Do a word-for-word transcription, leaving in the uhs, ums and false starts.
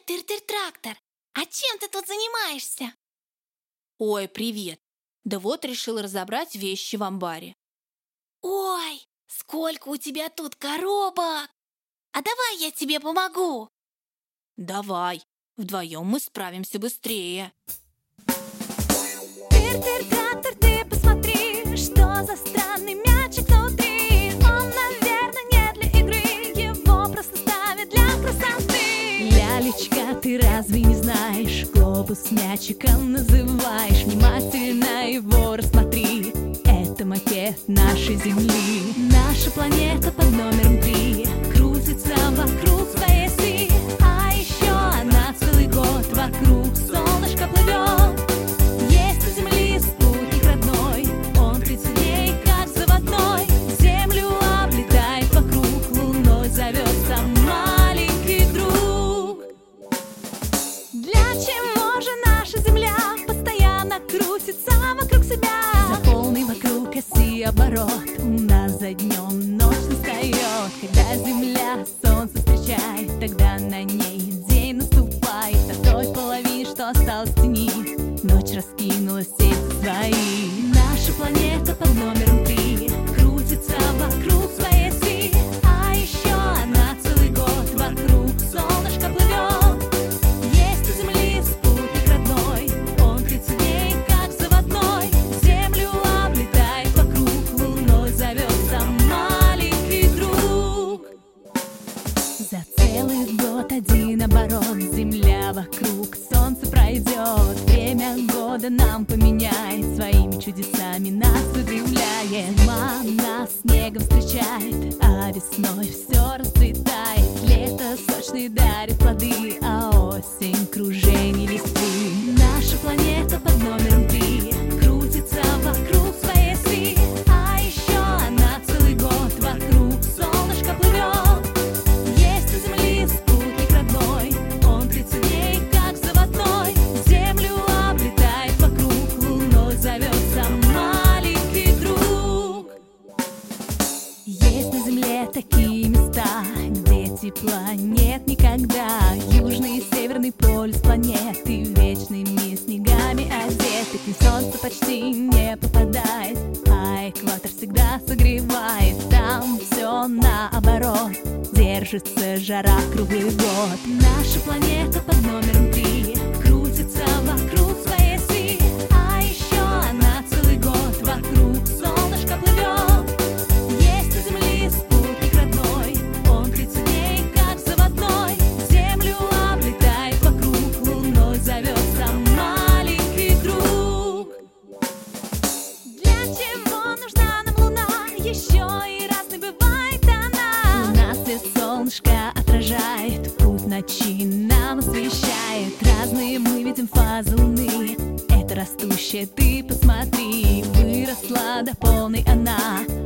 Тыр-тыр-трактор, а чем ты тут занимаешься? Ой, привет. Да вот решил разобрать вещи в амбаре. Ой, сколько у тебя тут коробок! А давай я тебе помогу. Давай, вдвоем мы справимся быстрее. Тыр-тыр-трактор, ты посмотри, что за странный мячик внутри. Он, наверное, не для игры, его просто ставят для красоты. Лялечка, ты разве не знаешь, глобус мячиком называешь? Внимательно его рассмотри, это макет нашей Земли. Наша планета под номером три крутится вокруг своей оси, а еще она целый год вокруг солнышка плывет. Есть у Земли спутник родной, он тридцать дней как заводной. Землю облетает вокруг, луной зовется маленький друг. Для чего же наша Земля постоянно крутится вокруг себя? За полный вокруг оси оборот у нас за днем ночь настает. Когда Земля солнце встречает, тогда на ней день наступает. На той половине, что осталось в тени, ночь раскинула сети свои. Наша планета под номером три крутится вокруг своей оси, а еще она целый год вокруг солнышка плывет. Есть у Земли спутник родной, он тридцать дней как заводной. Землю облетает вокруг, луной зовется маленький друг. За целый год один оборот Земля вокруг солнца пройдет. Время года нам поменяет, своими чудесами нас удивляет. Зима нас снегом встречает, а весной все расцветает. Лето сочный дарит плоды, а осень кружение листвы. Наша планета под номером три крутится вокруг своей оси, а еще она целый год вокруг солнышка плывет. Есть у Земли спутник родной, он тридцать дней как заводной. Землю облетает вокруг, луной зовется маленький друг. Есть на Земле такие места, где тепла нет никогда. Южный и северный полюс планеты вечными снегами одеты. К ним солнце почти не попадает, а экватор всегда согревает. Там все наоборот, держится жара круглый год. Наша планета под номером три крутится вокруг своей оси, а еще она целый год вокруг солнышка плывет. Есть у Земли спутник родной, он тридцать дней как заводной. Землю облетает вокруг, луной зовется маленький друг. Для чего нужна нам Луна? Еще и разной бывает она. Луна свет солнышка отражает, путь ночи нам освещает. Разные мы видим фазы Луны, это растущая, ты посмотри. Выросла до полной она,